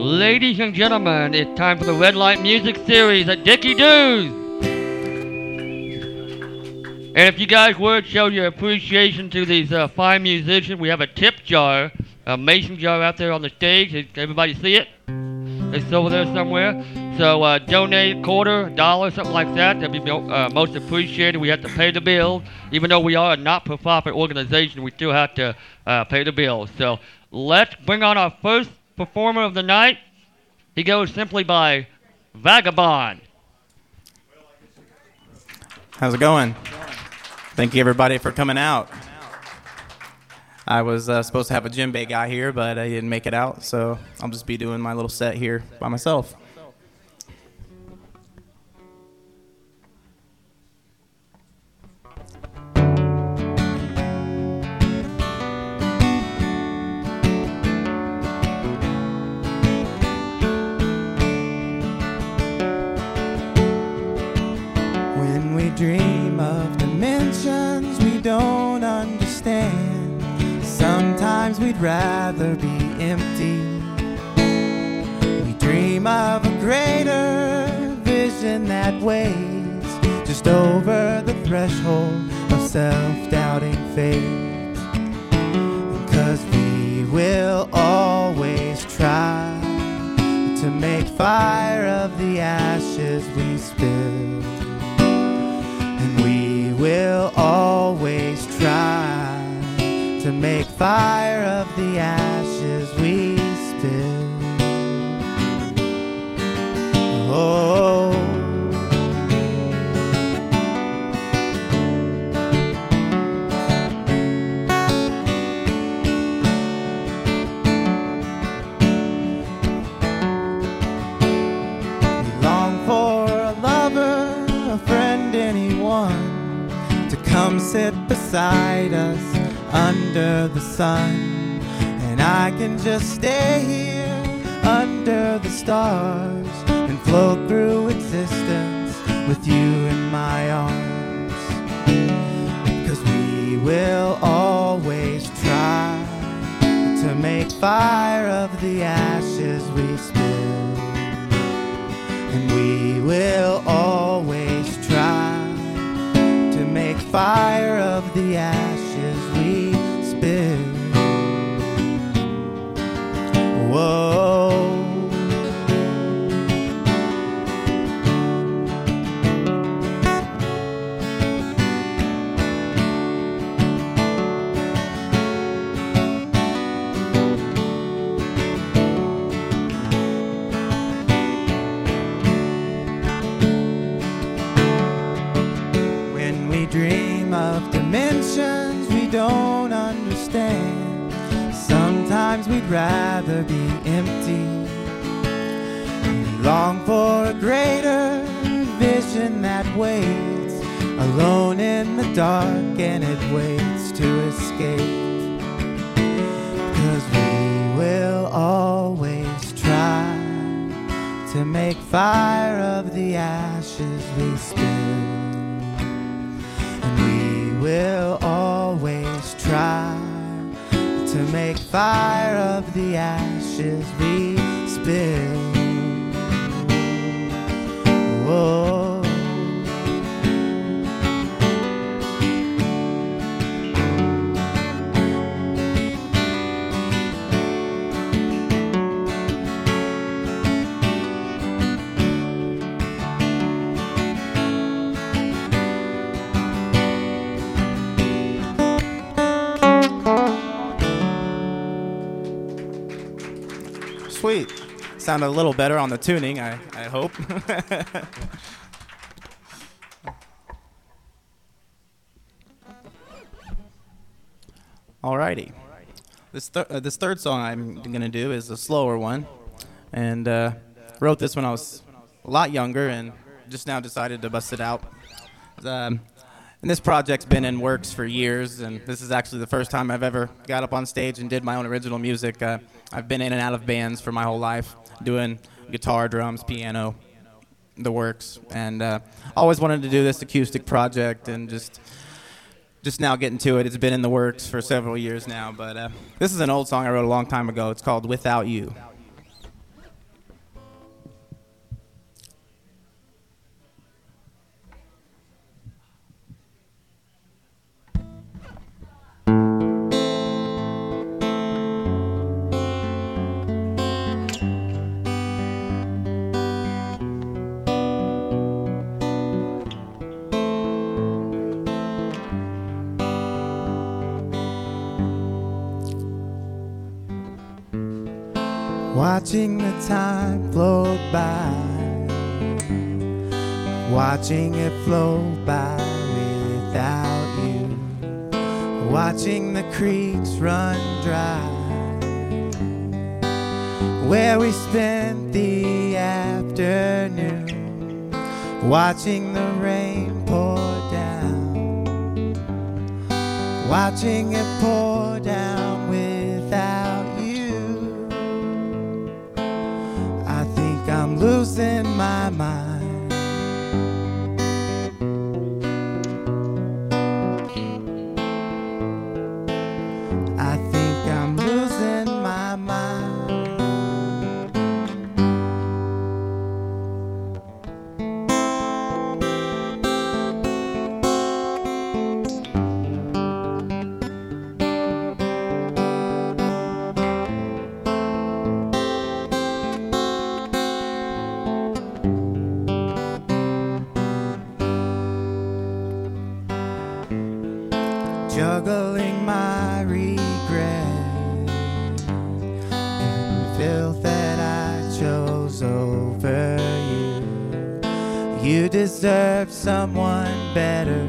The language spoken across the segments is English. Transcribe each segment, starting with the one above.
Ladies and gentlemen, it's time for the Red Light Music Series at Dickie Doos. And if you guys would show your appreciation to these fine musicians, we have a tip jar, a mason jar out there on the stage. Everybody see it? It's over there somewhere. So donate a quarter, $1, something like that. That'd be most appreciated. We have to pay the bills. Even though we are a not-for-profit organization, we still have to pay the bills. So let's bring on our first performer of the night. He goes simply by Vagabond. How's it going? Thank you, everybody, for coming out. I was supposed to have a djembe guy here, but I didn't make it out, so I'll just be doing my little set here by myself. When we dream of dimensions we don't understand, sometimes we'd rather be empty. We dream of a greater vision that waits just over the threshold of self-doubting faith. 'Cause we will always try to make fire of the ashes we spill. And we will always try to make fire of the ashes we spill. Oh, we long for a lover, a friend, anyone to come sit beside us under the sun. And I can just stay here under the stars and float through existence with you in my arms. 'Cause we will always try to make fire of the ashes we spill. And we will always try to make fire of the ashes we spill. Whoa. When we dream of dimensions we don't understand, sometimes we'd rather be empty. We long for a greater vision that waits alone in the dark, and it waits to escape. 'Cause we will always try to make fire of the ashes we spill. And we will always try to make fire of the ashes we spill. Whoa. Sweet. Sounded a little better on the tuning, I hope. Alrighty. This third song I'm going to do is a slower one. And wrote this when I was a lot younger and just now decided to bust it out. And this project's been in works for years, and this is actually the first time I've ever got up on stage and did my own original music. I've been in and out of bands for my whole life, doing guitar, drums, piano, the works, and always wanted to do this acoustic project, and just now getting to it. It's been in the works for several years now, but this is an old song I wrote a long time ago. It's called Without You. watching the time float by, watching it float by without you, watching the creeks run dry, where we spent the afternoon, watching the rain pour down, watching it pour down without you. I think I'm losing my mind. I think I'm losing my mind. Juggling my regret, the filth that I chose over you. You deserve someone better,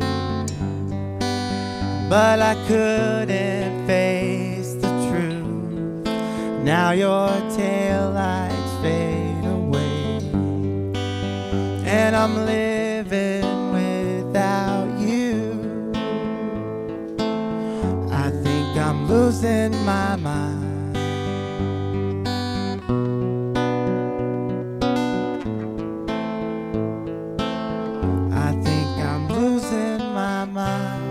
but I couldn't face the truth. Now your taillights fade away, and I'm living without you. I think I'm losing my mind. I think I'm losing my mind.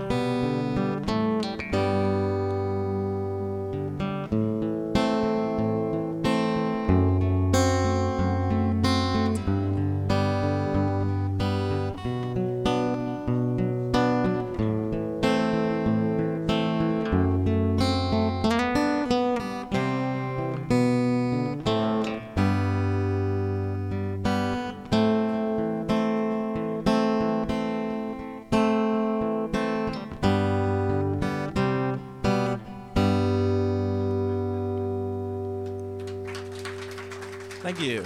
Thank you.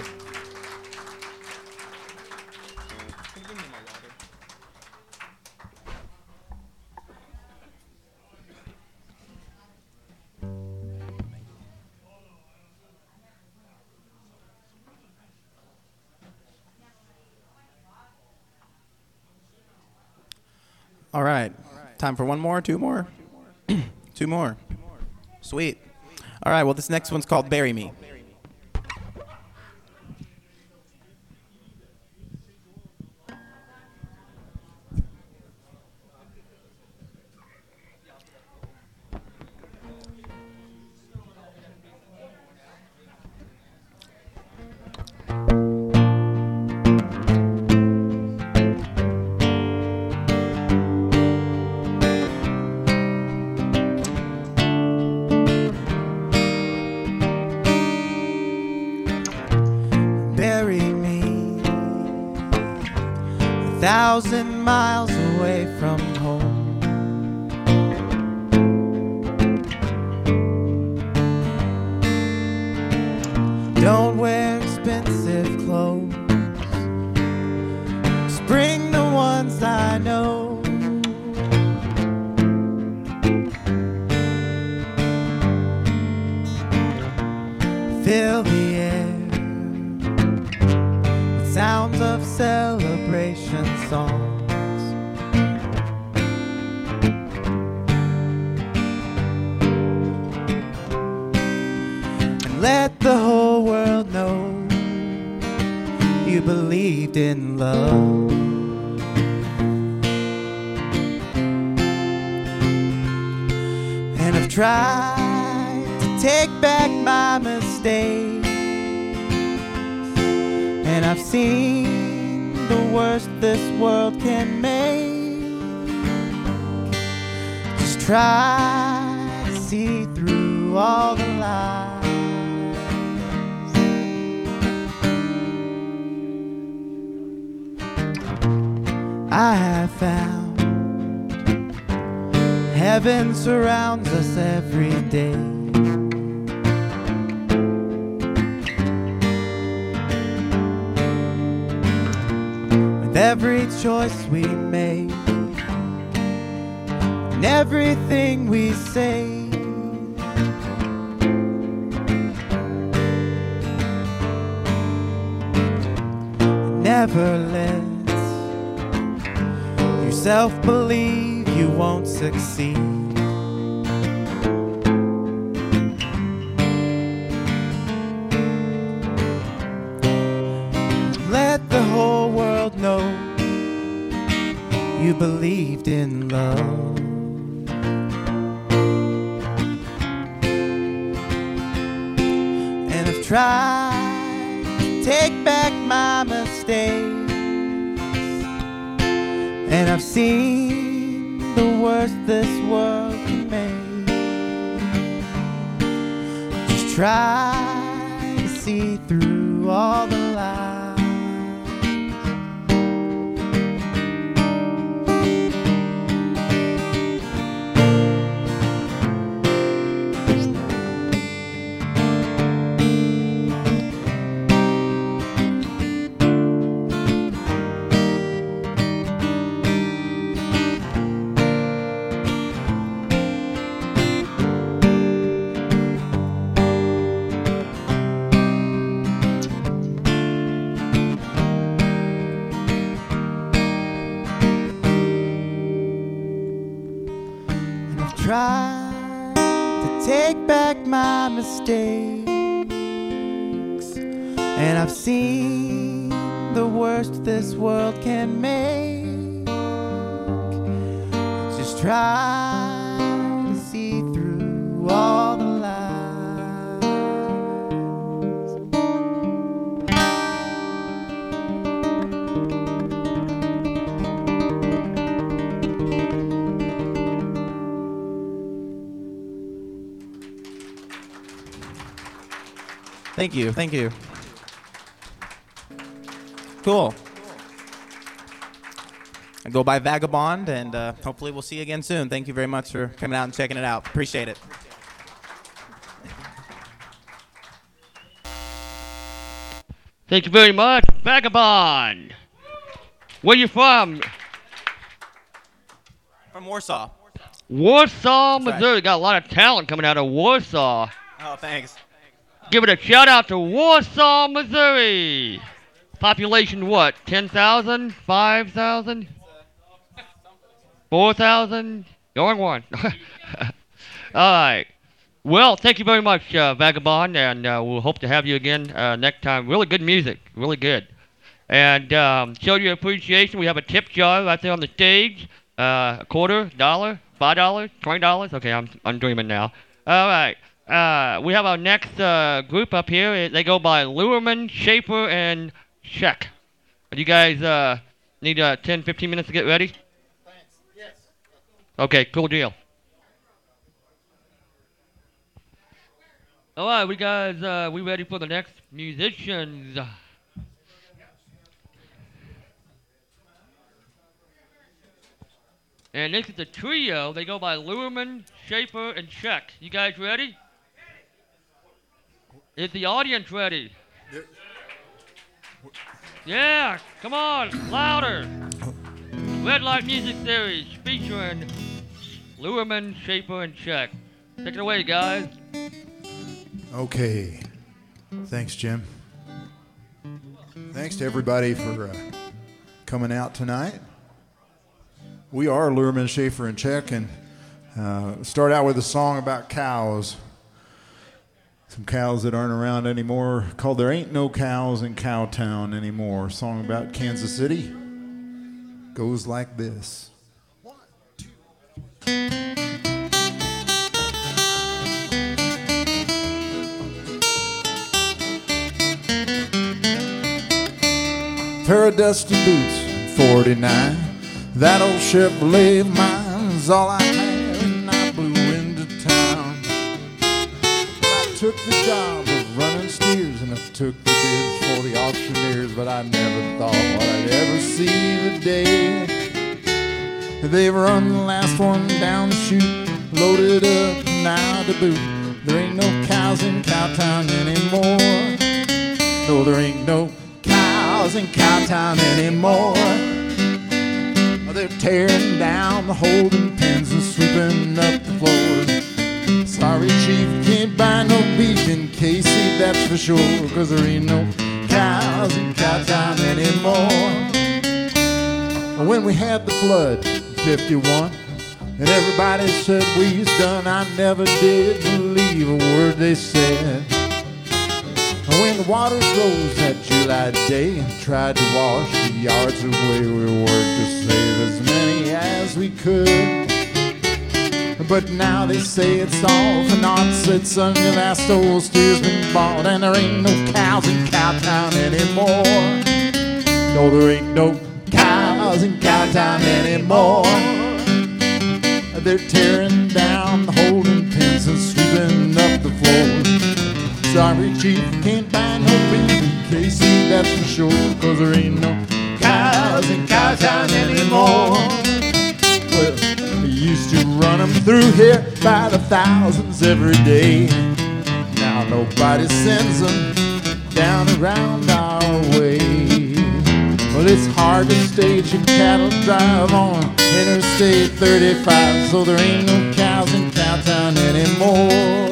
All right. Time for one more, two more? Two more. Sweet. All right, well, this next one's called Bury Me. Bury me 1,000 miles away from home. Don't wear expensive clothes. Just bring the ones I know. Fill the air with sounds of celebration songs. And let the whole world know you believed in love. And I've tried to take back my mistakes, and I've seen the worst this world can make. Just try to see through all the lies. I have found heaven surrounds us every day. every choice we make, and everything we say. Never let yourself believe you won't succeed. Let the whole world know you believed in love. And I've tried to take back my mistakes, and I've seen the worst this world can make. Just try to see through all the lies. Try to take back my mistakes, and I've seen the worst this world can make. Just try to see through all the lies. Thank you, thank you. Cool. I go by Vagabond, and hopefully we'll see you again soon. Thank you very much for coming out and checking it out. Appreciate it. Thank you very much, Vagabond. Where you from? From Warsaw. Warsaw, That's right. Missouri. Got a lot of talent coming out of Warsaw. Oh, thanks. Give it a shout out to Warsaw, Missouri. Population what? 10,000? 5,000? 4,000? Going one. All right. Well, thank you very much, Vagabond, and we'll hope to have you again next time. Really good music. Really good. And show your appreciation. We have a tip jar right there on the stage. A quarter, $1, $5, $20. Okay, I'm dreaming now. All right. We have our next group up here. They go by Luhrmann, Schaefer, and Scheck. You guys need 10, 15 minutes to get ready? Thanks. Yes. Okay, cool deal. All right, we guys, we ready for the next musicians? And this is a trio. They go by Luhrmann, Schaefer, and Scheck. You guys ready? Is the audience ready? Yeah, come on, louder. Red Light Music Series featuring Luhrmann, Schaefer, and Scheck. Take it away, guys. Okay. Thanks, Jim. Thanks to everybody for coming out tonight. We are Luhrmann, Schaefer, and Scheck, and start out with a song about cows. Some cows that aren't around anymore, called There Ain't No Cows in Cowtown Anymore. A song about Kansas City. Goes like this. 1, 2. Pair of dusty boots, 49. That old Chevrolet of mine's all I had, and I blew into town. I took the job of running steers, and I took the bids for the auctioneers, but I never thought I'd ever see the day. They've run the last one down the chute, loaded up now to boot. There ain't no cows in Cowtown anymore. No, there ain't no cows in Cowtown anymore. tearing down the holding pens and sweeping up the floors. Sorry, Chief, can't buy no beef in Casey, that's for sure, 'cause there ain't no cows in Cowtown anymore. When we had the flood in 51, and everybody said we was done, I never did believe a word they said. When the waters rose that July day and tried to wash the yards away, we worked to save as many as we could. But now they say it's all for naught, said son, your last old steer's been bought, and there ain't no cows in Cowtown anymore. No, there ain't no cows in Cowtown anymore. They're tearing down the holding pens and sweeping up the floors. Sorry, Chief, can't buy no beef in Casey, that's for sure, 'cause there ain't no cows in Cowtown anymore. Well, we used to run them through here by the thousands every day. Now nobody sends them down around our way. Well, it's hard to stage a cattle drive on Interstate 35, so there ain't no cows in Cowtown anymore.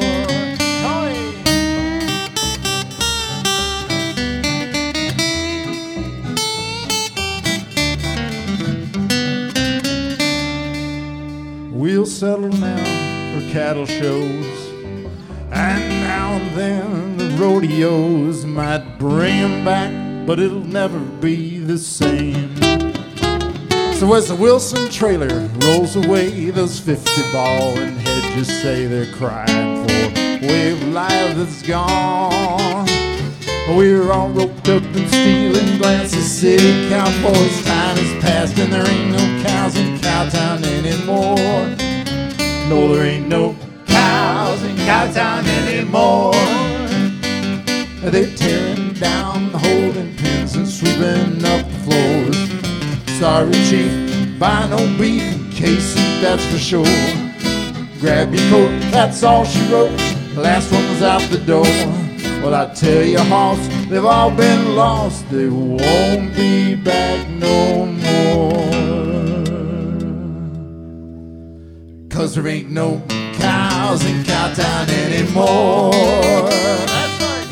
We'll settle now for cattle shows, and now and then the rodeos might bring 'em back, but it'll never be the same. So as the Wilson trailer rolls away, those 50-ball and hedges say they're crying for a way of life that's gone. We're all roped up in steel and glasses, city cowboys, time has passed, and there ain't no cows in Cowtown anymore. No, there ain't no cows in Cowtown anymore. They're tearing down the holding pens and sweeping up the floors. Sorry, Chief, buy no beef in Casey, that's for sure. Grab your coat, that's all she wrote. The last one was out the door. Well, I tell you, hoss, they've all been lost. They won't be back no more. 'Cause there ain't no cows in Cowtown anymore. That's right.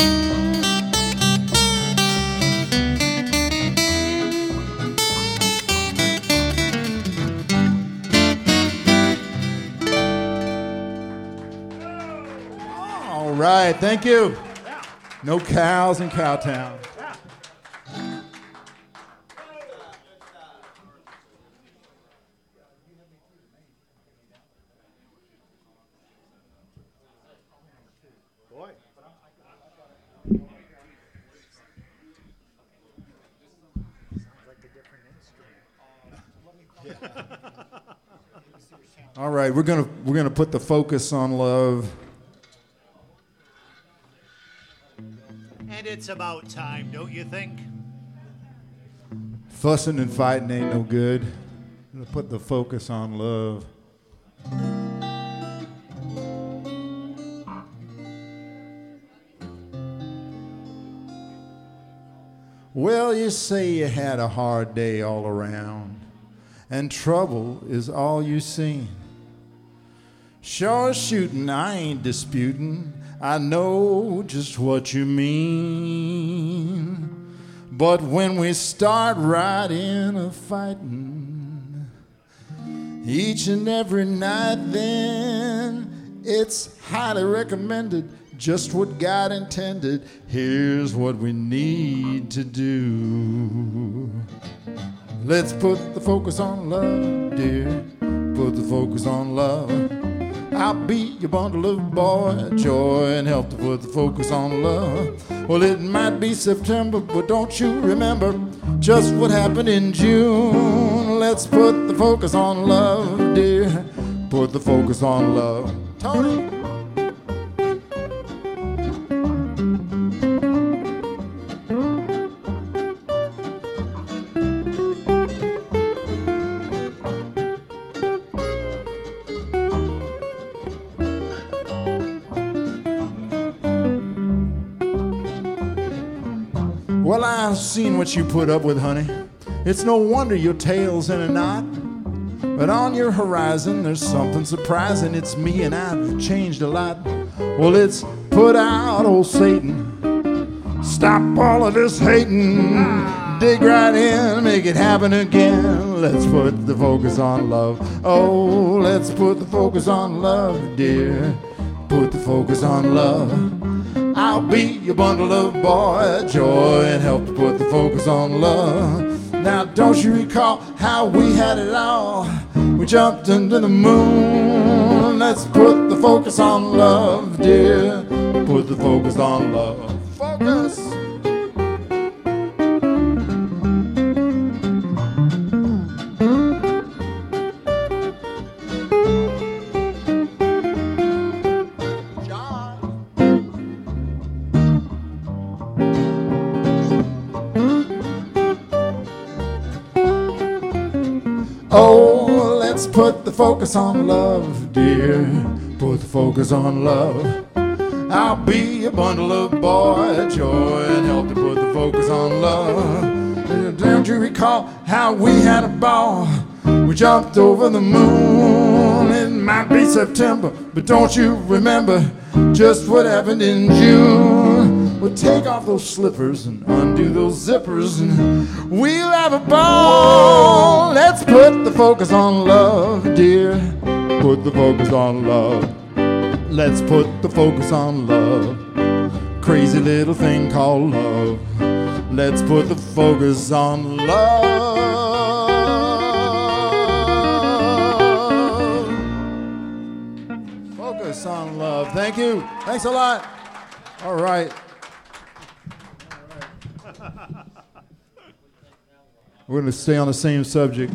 All right, thank you. No cows in Cowtown. All right, we're gonna put the focus on love. And it's about time, don't you think? Fussing and fighting ain't no good. I'm gonna put the focus on love. Well, you say you had a hard day all around, and trouble is all you seen. Sure shooting, I ain't disputing. I know just what you mean. But when we start right in a fighting, each and every night, then it's highly recommended. Just what God intended. Here's what we need to do. Let's put the focus on love, dear. Put the focus on love. I'll be your bundle of joy and help to put the focus on love. Well, it might be September, but don't you remember just what happened in June? Let's put the focus on love, dear. Put the focus on love. Tony? Well, I've seen what you put up with, honey. It's no wonder your tail's in a knot. But on your horizon, there's something surprising. It's me and I've changed a lot. Well, it's put out old Satan. Stop all of this hating. Dig right in, make it happen again. Let's put the focus on love. Oh, let's put the focus on love, dear. Put the focus on love. I'll be your bundle of boy joy and help to put the focus on love. Now, don't you recall how we had it all? We jumped into the moon. Let's put the focus on love, dear. Put the focus on love. Focus. Oh, let's put the focus on love, dear. Put the focus on love. I'll be a bundle of boy joy and help to put the focus on love. Don't you recall how we had a ball? We jumped over the moon. It might be September, but don't you remember just what happened in June? We'll take off those slippers and undo those zippers and we'll have a ball. Let's put the focus on love, dear. Put the focus on love. Let's put the focus on love. Crazy little thing called love. Let's put the focus on love. Focus on love. Thank you. Thanks a lot. All right. We're going to stay on the same subject.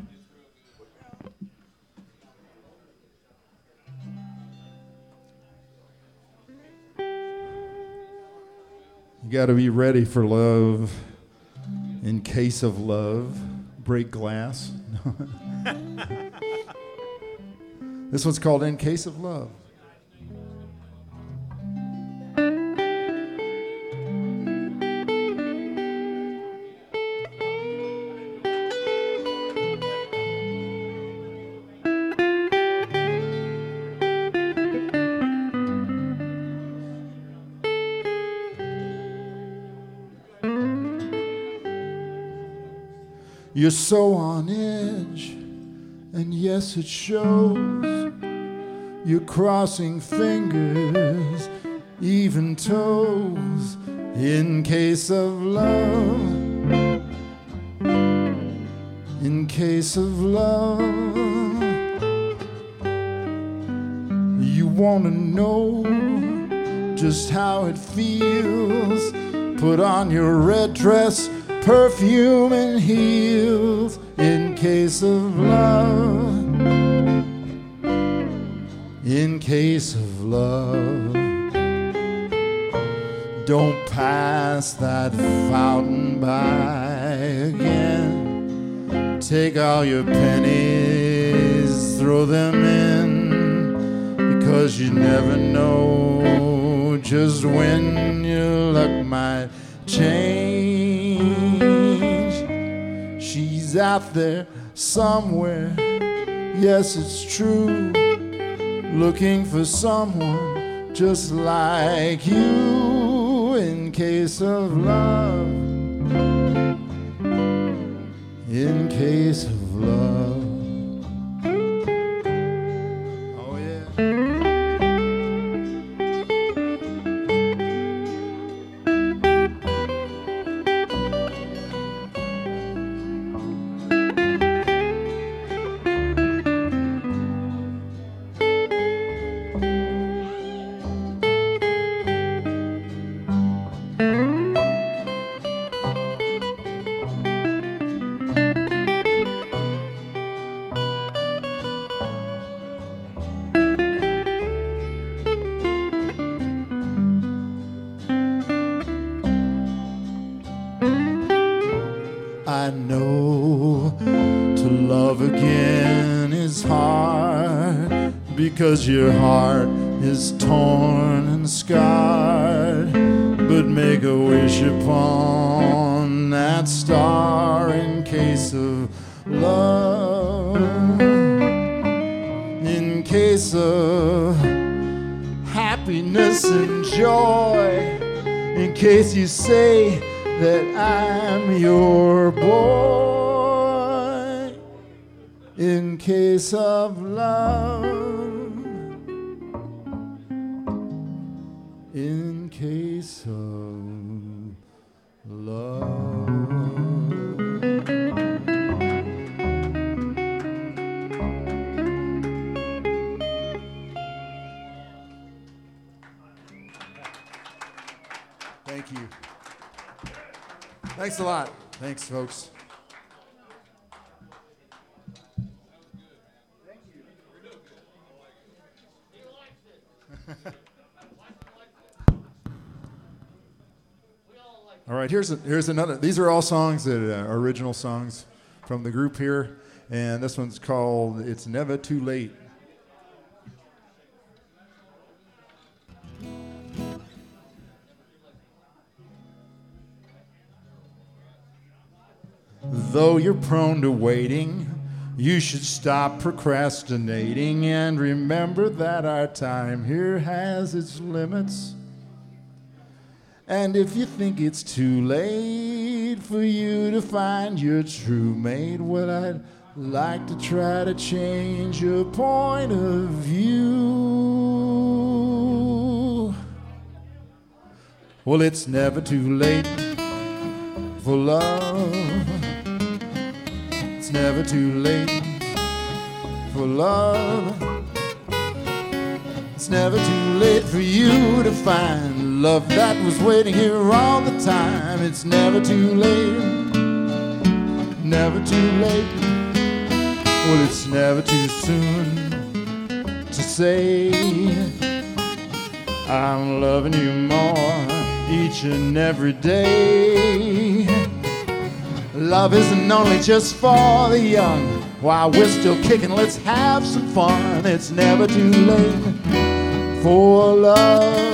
You got to be ready for love. In case of love, break glass. This one's called In Case of Love. You're so on edge, and yes, it shows. You're crossing fingers, even toes, in case of love. In case of love, you want to know just how it feels. Put on your red dress, perfume and heels, in case of love. In case of love, don't pass that fountain by again. Take all your pennies, throw them in, because you never know just when your luck might change. She's out there somewhere, yes, it's true, looking for someone just like you, in case of love. In case of love. Oh yeah. I know to love again is hard, because your heart is torn and scarred. But make a wish upon that star, in case of love. case of happiness and joy, in case you say that I'm your boy, in case of love, in case of love. Thank you. Thanks a lot. Thanks, folks. All right, here's another. These are all songs that are original songs from the group here, and this one's called "It's Never Too Late." Though you're prone to waiting, you should stop procrastinating and remember that our time here has its limits. And if you think it's too late for you to find your true mate, well, I'd like to try to change your point of view. Well, it's never too late for love. It's never too late for love. It's never too late for you to find love that was waiting here all the time. It's never too late, never too late. Well, it's never too soon to say I'm loving you more each and every day. Love isn't only just for the young. While we're still kicking, let's have some fun. It's never too late for love.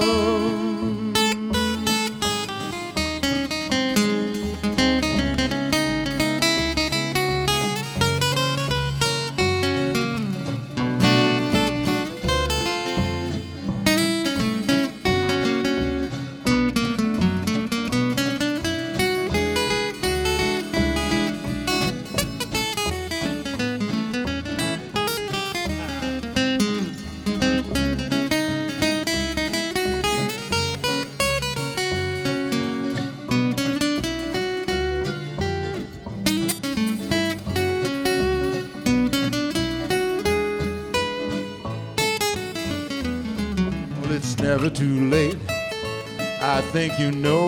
It's never too late, I think you know.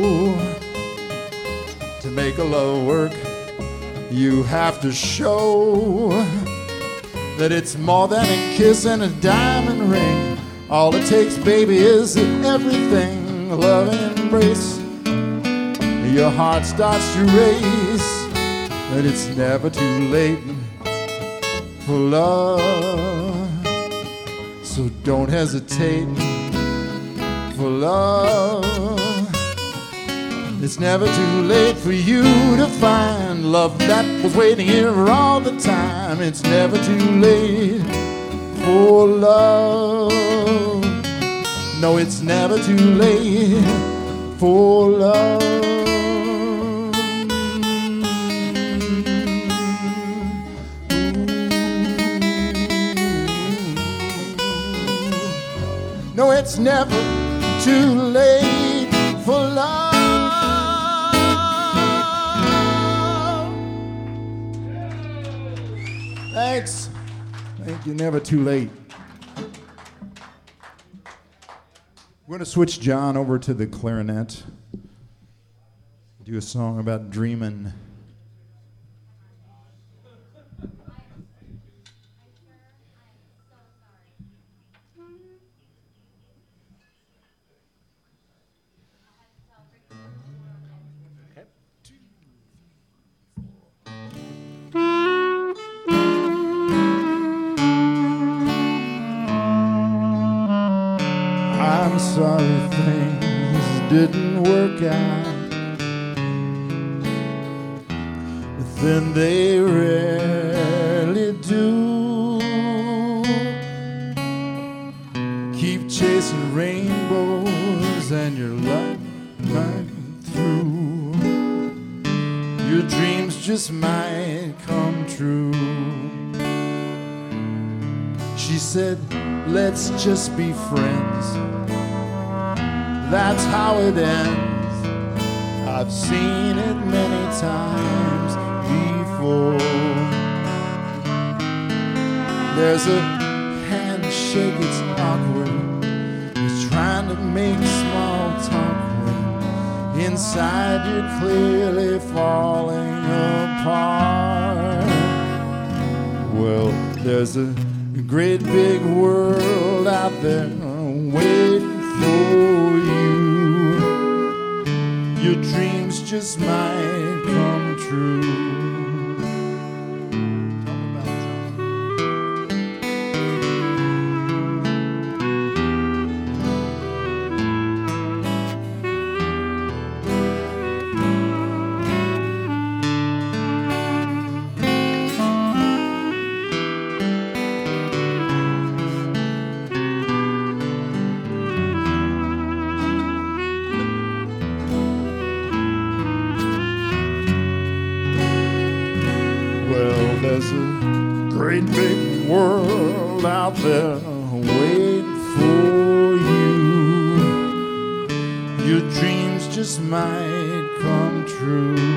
To make a love work, you have to show that it's more than a kiss and a diamond ring. All it takes, baby, is everything. Love and embrace, your heart starts to race. But it's never too late for love. So don't hesitate for love. It's never too late for you to find love that was waiting here all the time. It's never too late for love. No, it's never too late for love. No, it's never too late for love. Thanks. Thank you. Never too late. We're going to switch John over to the clarinet. Do a song about dreaming. I'm sorry things didn't work out, but then they rarely do. night through. Your dreams just might come true. She said, let's just be friends. That's how it ends. I've seen it many times before. There's a handshake, it's awkward. It's trying to make small talk when inside you're clearly falling apart. Well, there's a great big world out there waiting for you. Your dreams just might come true. There's a great big world out there waiting for you. Your dreams just might come true.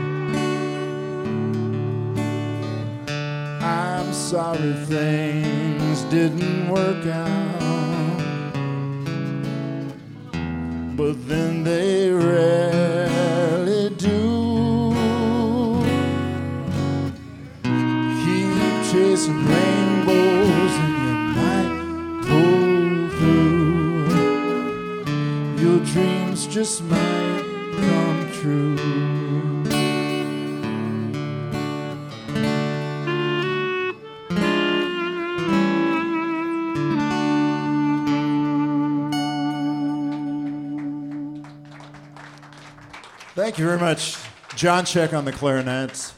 I'm sorry things didn't work out, but then they rarely do. Chasing rainbows and you might pull through. Your dreams just might come true. Thank you very much, John Check on the clarinets.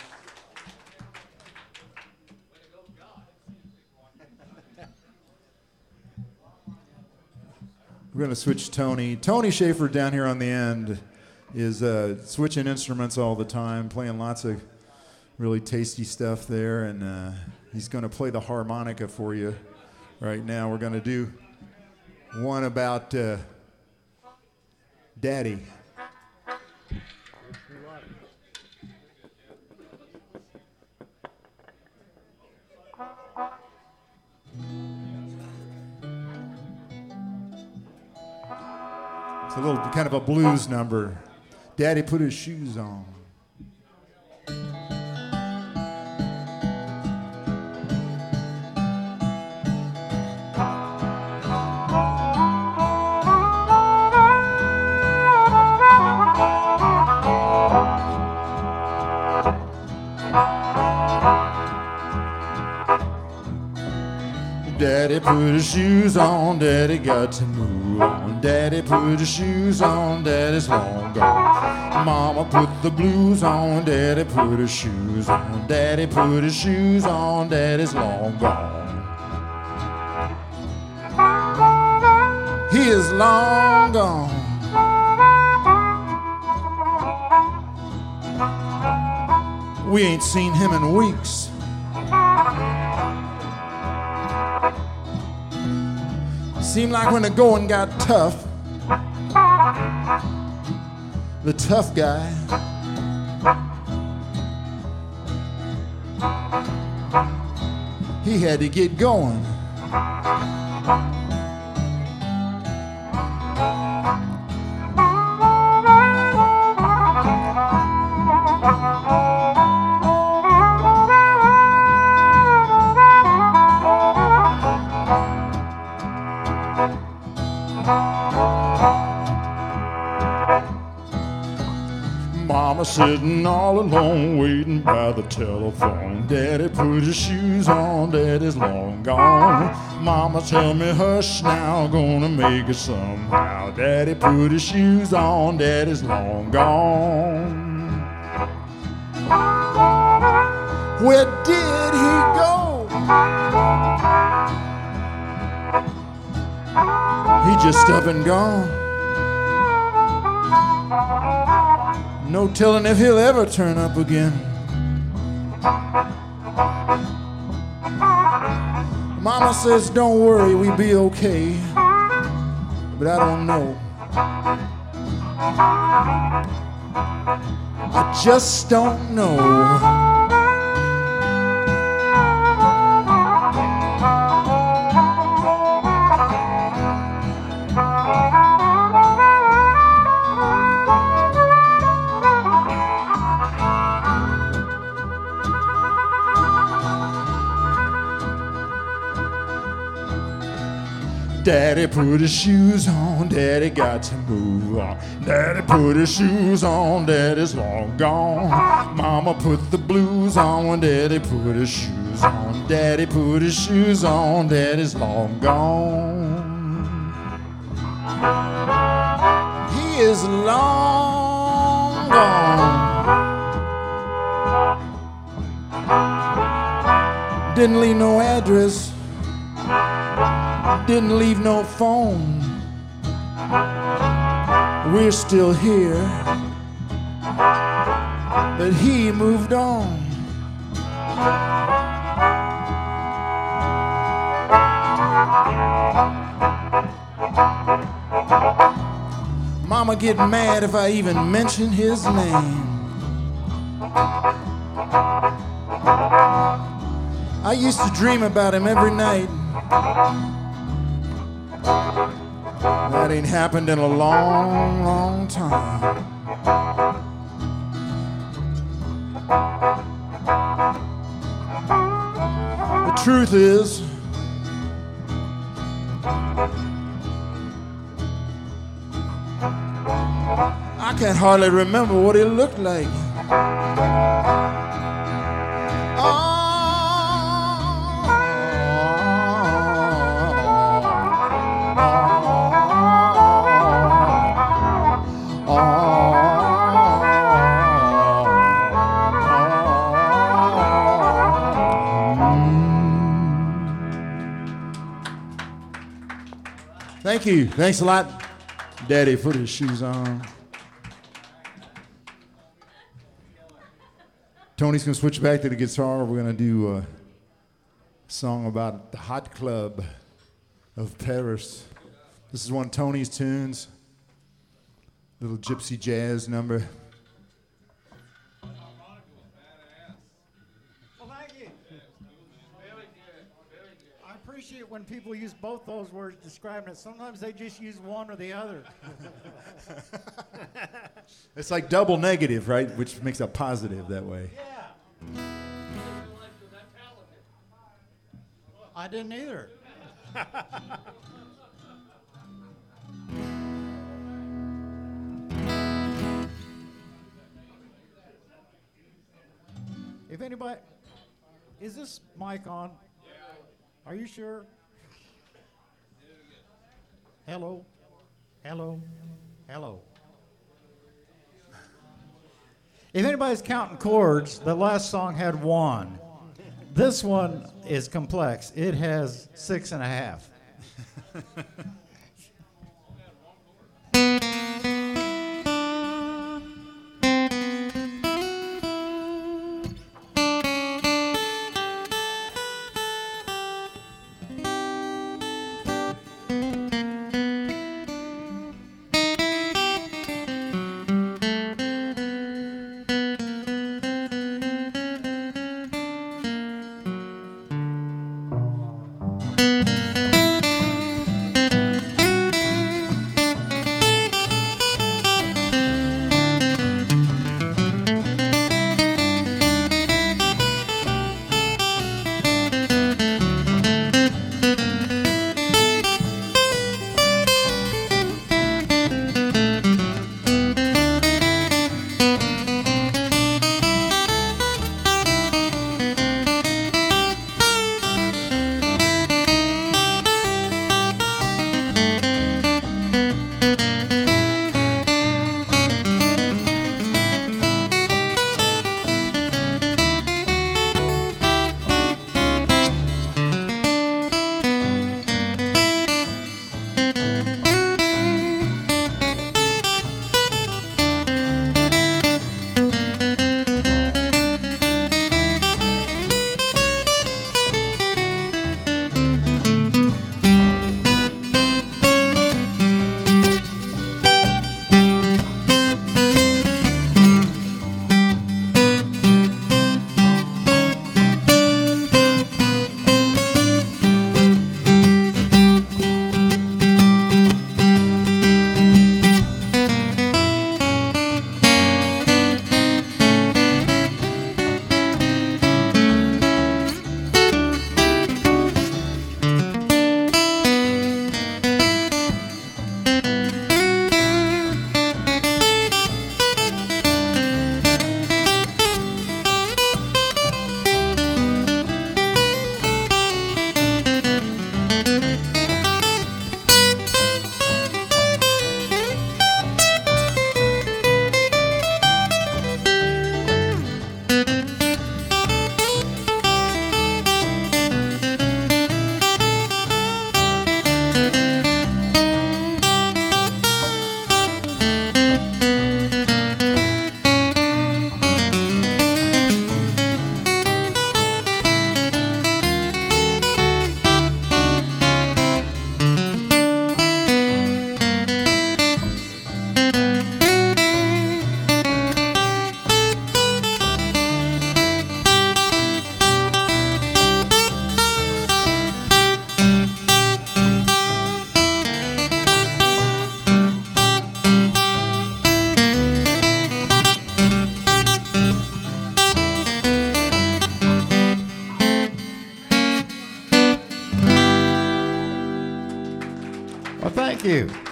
We're going to switch Tony. Tony Schaefer down here on the end is switching instruments all the time, playing lots of really tasty stuff there, and he's going to play the harmonica for you right now. We're going to do one about Daddy. It's a little kind of a blues number. Daddy put his shoes on. Daddy put his shoes on, Daddy got to move on. Daddy put his shoes on, Daddy's long gone. Mama put the blues on, Daddy put his shoes on. Daddy put his shoes on, Daddy's long gone. He is long gone. We ain't seen him in weeks. Seemed like when the going got tough, the tough guy he had to get going. Mama sitting all alone, waiting by the telephone. Daddy put his shoes on, Daddy's long gone. Mama tell me hush now, gonna make it somehow. Daddy put his shoes on, Daddy's long gone. Where did he go? He just up and gone. No telling if he'll ever turn up again. Mama says, don't worry, we'll be okay. But I don't know. I just don't know. Daddy put his shoes on, Daddy got to move on. Daddy put his shoes on, Daddy's long gone. Mama put the blues on when Daddy put his shoes on. Daddy put his shoes on, Daddy's long gone. He is long gone. Didn't leave no address. Didn't leave no phone. We're still here, but he moved on. Mama get mad if I even mention his name. I used to dream about him every night. That ain't happened in a long, long time. The truth is, I can't hardly remember what he looked like. Thank you. Thanks a lot, Daddy, put his shoes on. Tony's going to switch back to the guitar. We're going to do a song about the hot club of Paris. This is one of Tony's tunes, little gypsy jazz number. I appreciate when people use both those words describing it. Sometimes they just use one or the other. It's like double negative, right? Which makes a positive that way. Yeah. I didn't either. If anybody, is this mic on? Are you sure? Hello? Hello? Hello? If anybody's counting chords, the last song had one. This one is complex. It has 6.5.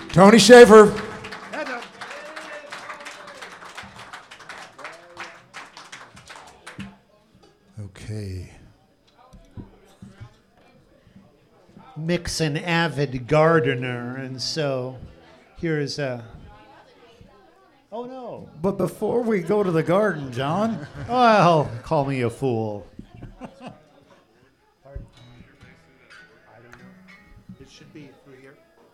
Tony Schaefer. Okay. Mick's an avid gardener, and so here's a. Oh no! But before we go to the garden, John, Well, call me a fool. It should be through here.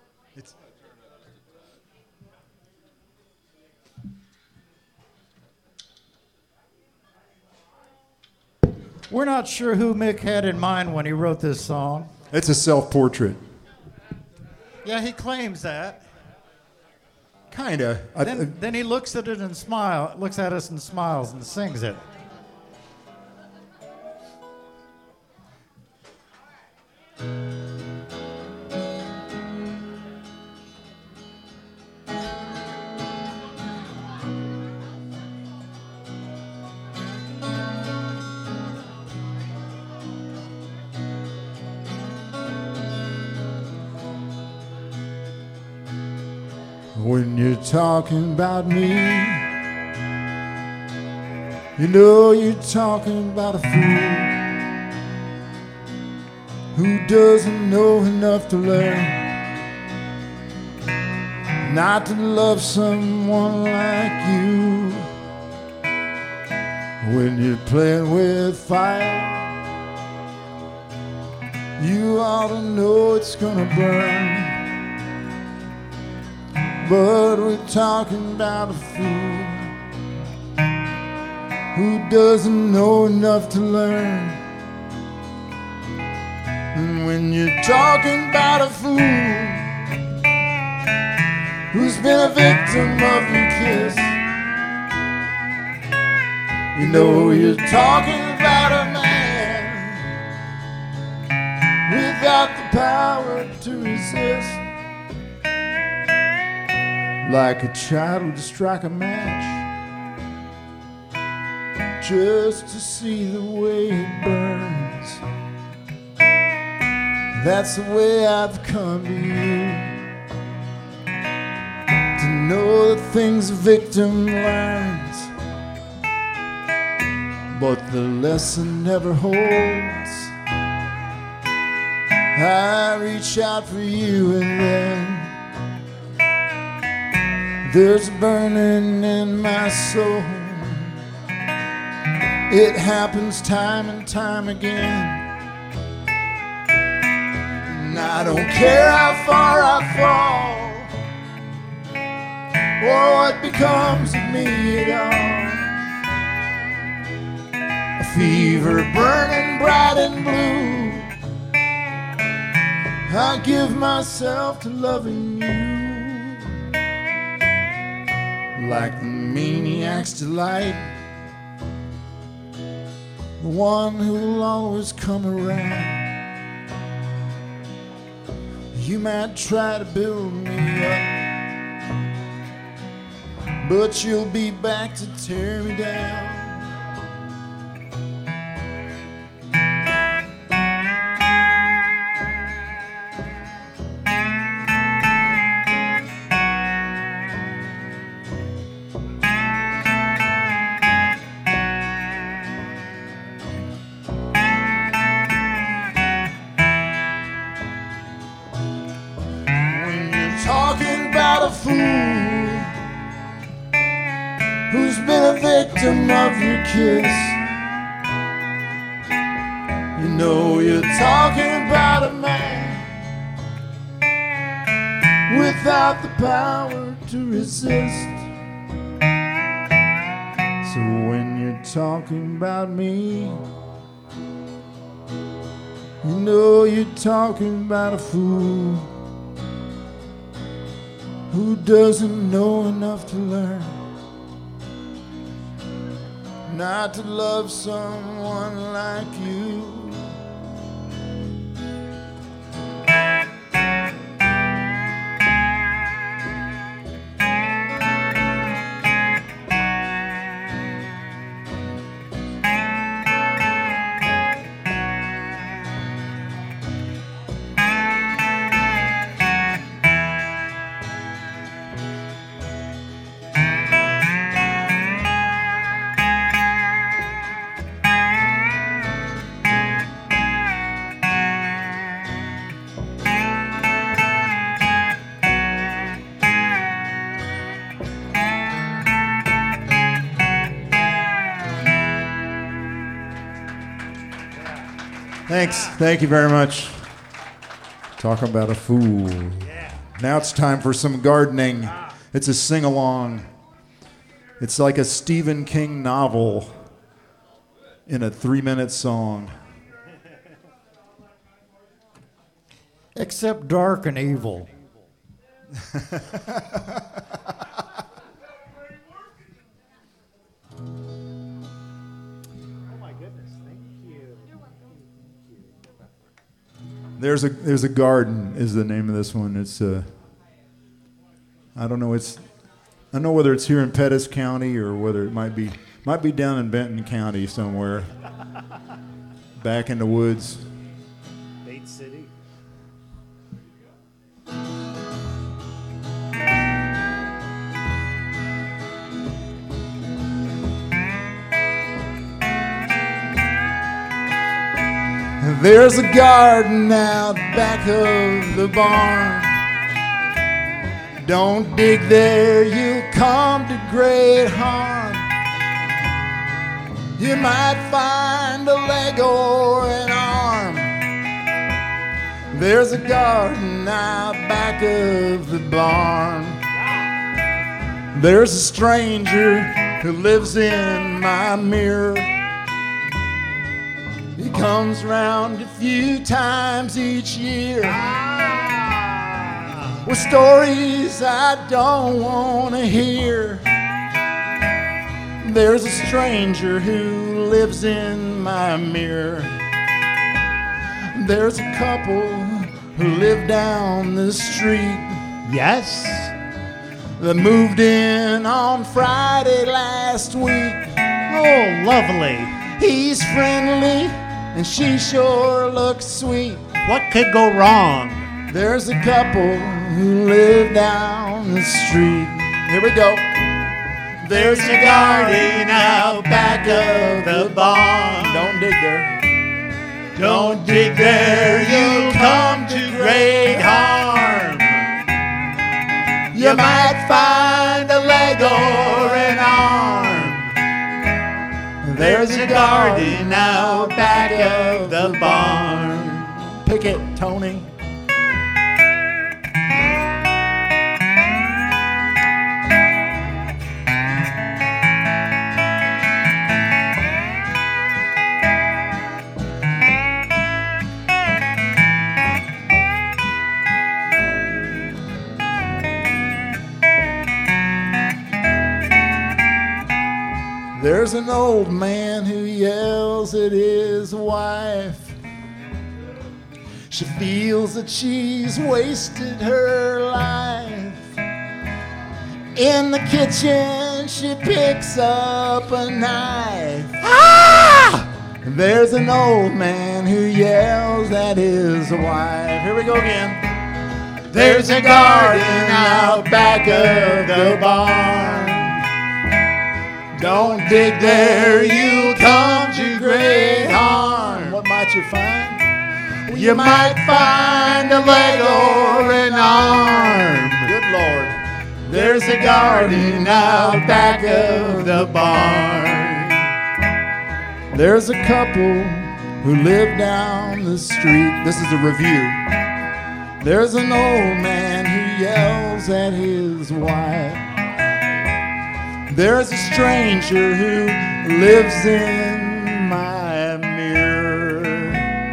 we're not sure who Mick had in mind when he wrote this song. It's a self-portrait. Yeah, he claims that. Kinda. Then he looks at it and looks at us and smiles and sings it. When you're talking about me, you know you're talking about a fool who doesn't know enough to learn not to love someone like you. When you're playing with fire, you ought to know it's gonna burn. But we're talking about a fool who doesn't know enough to learn. And when you're talking about a fool who's been a victim of your kiss, you know you're talking about a man without the power to resist. Like a child would strike a match just to see the way it burns. That's the way I've come to you, to know the things a victim learns, but the lesson never holds. I reach out for you and then there's a burning in my soul. It happens time and time again. And I don't care how far I fall or what becomes of me at all. A fever burning bright and blue, I give myself to loving you. Like the maniac's delight, the one who'll always come around. You might try to build me up, but you'll be back to tear me down. A fool who's been a victim of your kiss, you know you're talking about a man without the power to resist. So when you're talking about me, you know you're talking about a fool who doesn't know enough to learn not to love someone like you. Thanks. Thank you very much. Talk about a fool. Now it's time for some gardening. It's a sing-along. It's like a Stephen King novel in a 3-minute song. Except dark and evil. There's a garden is the name of this one. It's I don't know. I don't know whether it's here in Pettis County or whether it might be down in Benton County somewhere, back in the woods. Bait City. There's a garden out back of the barn. Don't dig there, you'll come to great harm. You might find a leg or an arm. There's a garden out back of the barn. There's a stranger who lives in my mirror. He comes round a few times each year with stories I don't want to hear. There's a stranger who lives in my mirror. There's a couple who live down the street. Yes. They moved in on Friday last week. Oh, lovely. He's friendly and she sure looks sweet. What could go wrong? There's a couple who live down the street. Here we go. There's a garden out back of the barn. Don't dig there. Don't dig there, you'll come to great harm. You might find a leg or an arm. There's a garden out back of the barn. Pick it, Tony. There's an old man who yells at his wife. She feels that she's wasted her life. In the kitchen, she picks up a knife. Ah! There's an old man who yells at his wife. Here we go again. There's a garden out back of the barn. Don't dig there, you'll come to great harm. What might you find? You might find a leg or an arm. Good Lord. There's a garden out back of the barn. There's a couple who live down the street. This is a review. There's an old man who yells at his wife. There's a stranger who lives in my mirror.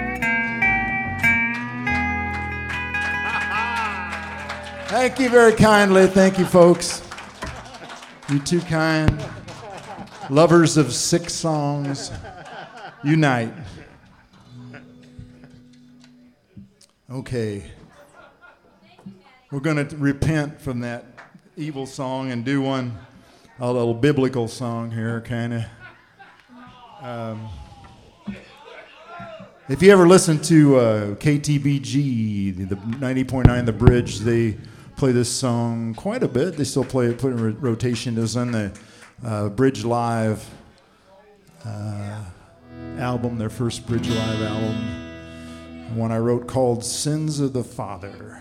Thank you very kindly. Thank you, folks. You too kind. Lovers of 6 songs, unite. Okay. We're going to repent from that evil song and do a little biblical song here, kind of. If you ever listen to KTBG, the 90.9 The Bridge, they play this song quite a bit. They still play it, put it in rotation. It was on the Bridge Live album, their first Bridge Live album, one I wrote called Sins of the Father.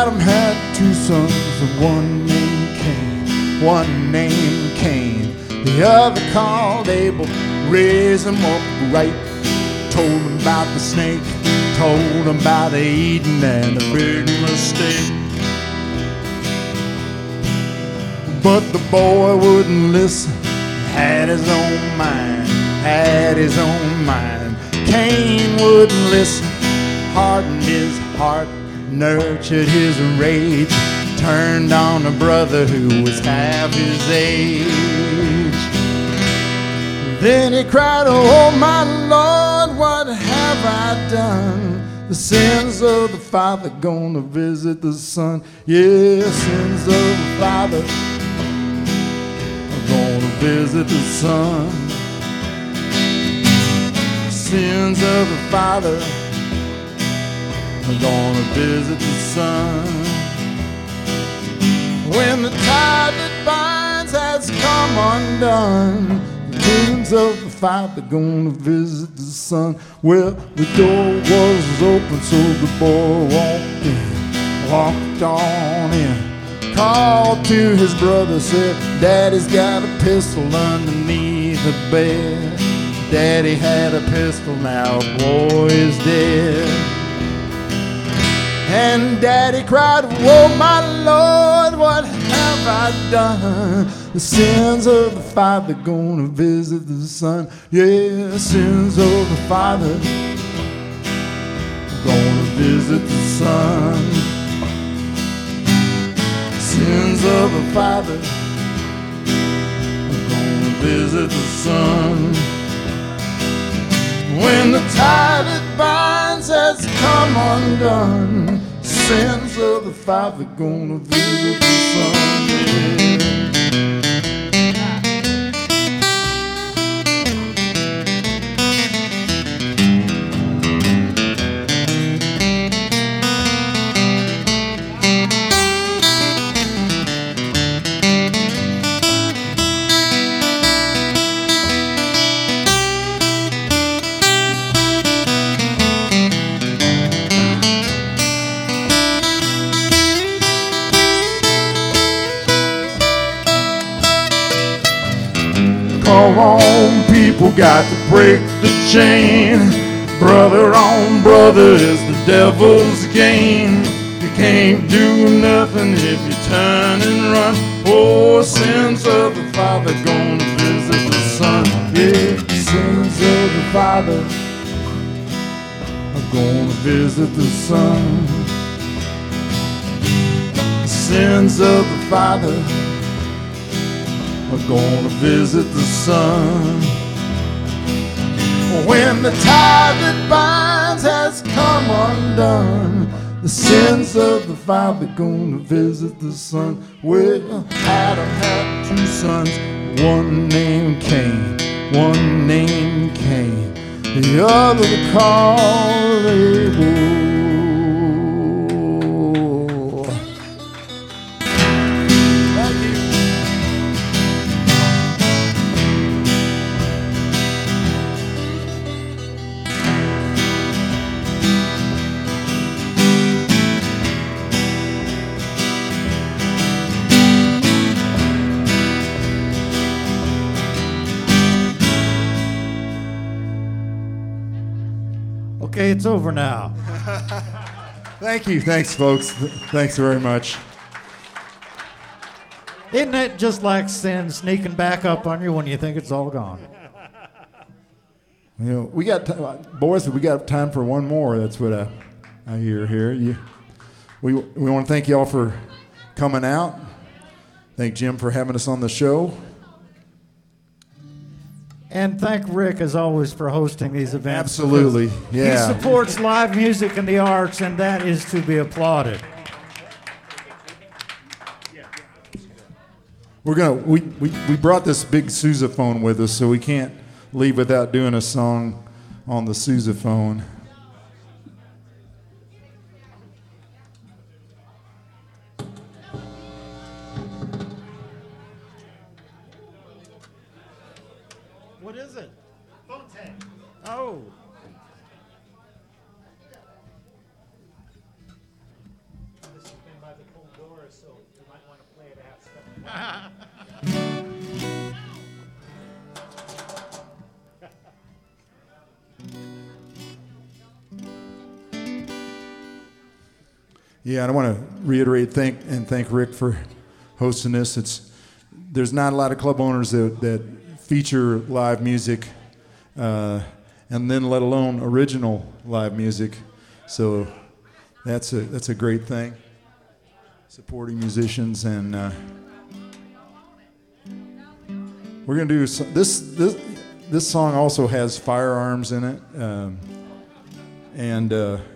Adam had two sons, and one named Cain, one named Cain. The other called Abel, raised him up right. Told him about the snake, told him about the Eden and the big mistake. But the boy wouldn't listen, had his own mind, had his own mind. Cain wouldn't listen, hardened his heart, nurtured his rage, turned on a brother who was half his age. Then he cried, oh my Lord, what have I done? The sins of the father gonna visit the son. Yeah, sins of the father are gonna visit the son. Sins of the father are gonna visit the son. When the tie that binds has come undone, the sins of the father gonna visit the son. Well, the door was open, so the boy walked on in. Called to his brother, said, Daddy's got a pistol underneath the bed. Daddy had a pistol, now boy is dead. And Daddy cried, oh my Lord, what have I done? The sins of the father gonna visit the son. Yeah, sins of the father gonna visit the son. Sins of the father gonna visit the son. When the tie that binds has come undone, sins of the father gonna visit the son. Yeah. Come on, people, got to break the chain. Brother on brother is the devil's game. You can't do nothing if you turn and run. Oh, sins of the father gonna visit the son. Yeah, sins of the father are gonna visit the son. Sins of the father are gonna visit the sun. When the tie that binds has come undone, the sins of the father gonna visit the son. Well, Adam had two sons, one named Cain, one named Cain, the other called Abel. Okay, it's over now. Thank you. Thanks, folks. Thanks very much. Isn't it just like sin sneaking back up on you when you think it's all gone? You know, we got boys. We got time for one more. That's what I hear here. We want to thank you all for coming out. Thank Jim for having us on the show. And thank Rick, as always, for hosting these events. Absolutely, yeah. He supports live music and the arts, and that is to be applauded. We brought this big sousaphone with us, so we can't leave without doing a song on the sousaphone. What is it? Phone tag. Oh. This has been my Yeah, I want to reiterate thank Rick for hosting this. There's not a lot of club owners that feature live music, and then let alone original live music. So that's a great thing. Supporting musicians, and we're gonna do this song also has firearms in it, and.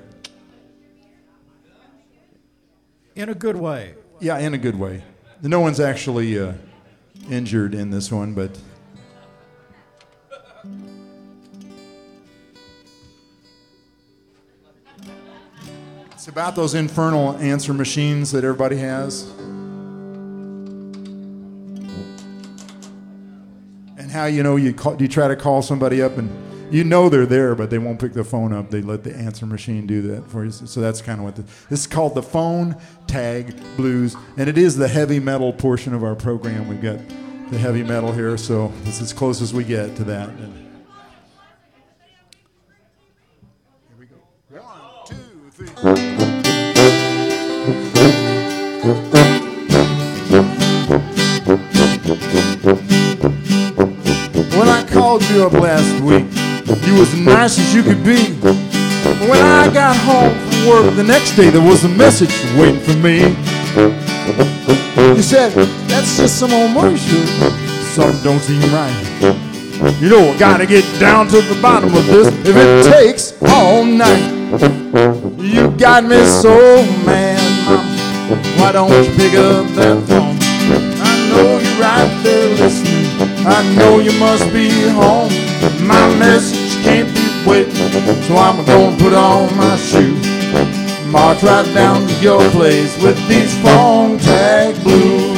In a good way. Yeah, in a good way. No one's actually injured in this one, but it's about those infernal answer machines that everybody has, and how you try to call somebody up and you know they're there, but they won't pick the phone up. They let the answer machine do that for you. So that's kind of what this is called, the Phone Tag Blues. And it is the heavy metal portion of our program. We've got the heavy metal here, so it's as close as we get to that. And here we go. 1, 2, 3. When I called you up last week, you was as nice as you could be. When I got home from work the next day, there was a message waiting for me. You said, that's just some old motion. Something don't seem right. You know, I gotta get down to the bottom of this if it takes all night. You got me so mad, Mama. Why don't you pick up that phone? I know you're right there listening. I know you must be home. My message can't be waiting, so I'm gonna put on my shoes, march right down to your place with these phone tag blues.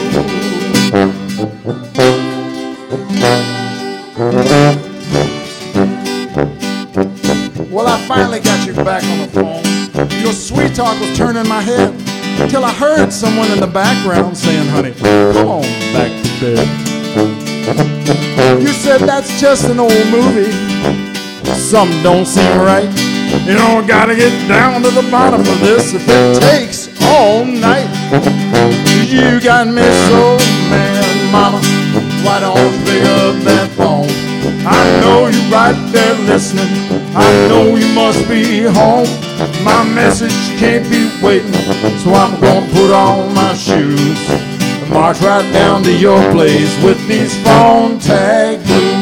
Well, I finally got you back on the phone. Your sweet talk was turning my head till I heard someone in the background saying, honey, come on back to bed. You said that's just an old movie. Something don't seem right. You know, I gotta get down to the bottom of this if it takes all night. You got me so mad, Mama. Why don't you pick up that phone? I know you're right there listening. I know you must be home. My message can't be waiting, so I'm gonna put on my shoes and march right down to your place with these phone tag blues.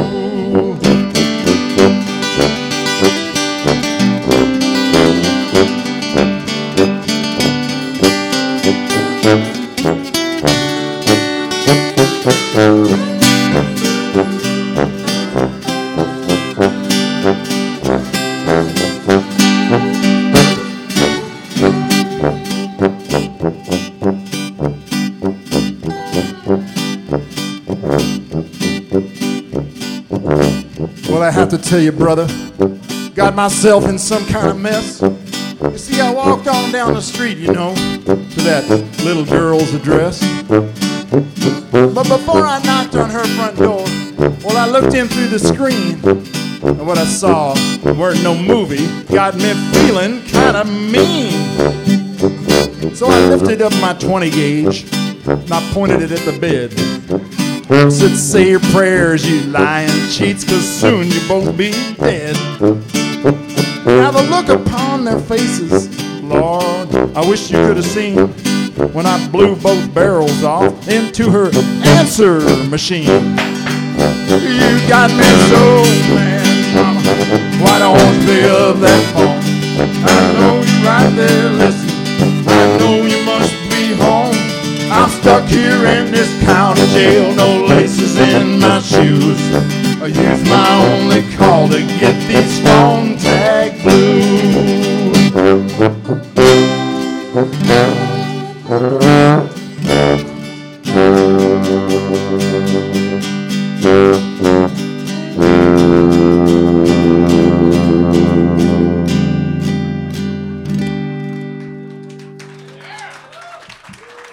Well, I have to tell you, brother, got myself in some kind of mess. You see, I walked on down the street, you know, to that little girl's address. But before I knocked on her front door, well, I looked in through the screen, and what I saw weren't no movie, got me feeling kind of mean. So I lifted up my 20 gauge, and I pointed it at the bed. Said, say your prayers, you lying cheats, 'cause soon you both be dead. Now the look upon their faces, Lord, I wish you could have seen when I blew both barrels off into her answer machine. You got me so mad, Mama. Why don't you pick up that phone? I know you're right there listening. I know you must be home. I'm stuck here in this county jail, no laces in my shoes. I use my only call to get these phone tag blues.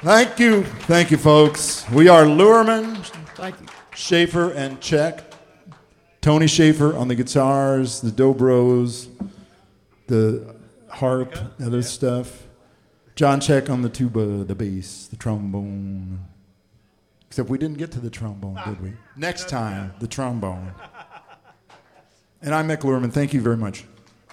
Thank you, folks. We are Luhrmann, Thank you. Schaefer, and Czech. Tony Schaefer on the guitars, the dobros, the harp, other stuff. John Czech on the tuba, the bass, the trombone. Except we didn't get to the trombone, did we? Next time, the trombone. And I'm Mick Luhrmann. Thank you very much.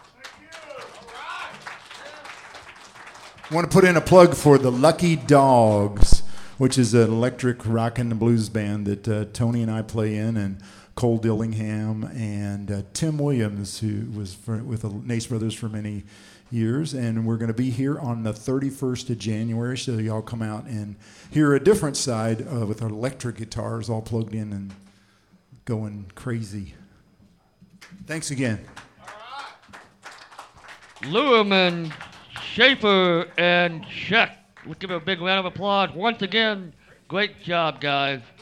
I want to put in a plug for the Lucky Dogs, which is an electric rock and blues band that Tony and I play in, and Cole Dillingham and Tim Williams, who was with the Nace Brothers for many years. And we're going to be here on the 31st of January, so y'all come out and hear a different side with our electric guitars all plugged in and going crazy. Thanks again. Luhrmann, Schaefer, and Czech. We'll give him a big round of applause. Once again, great job, guys.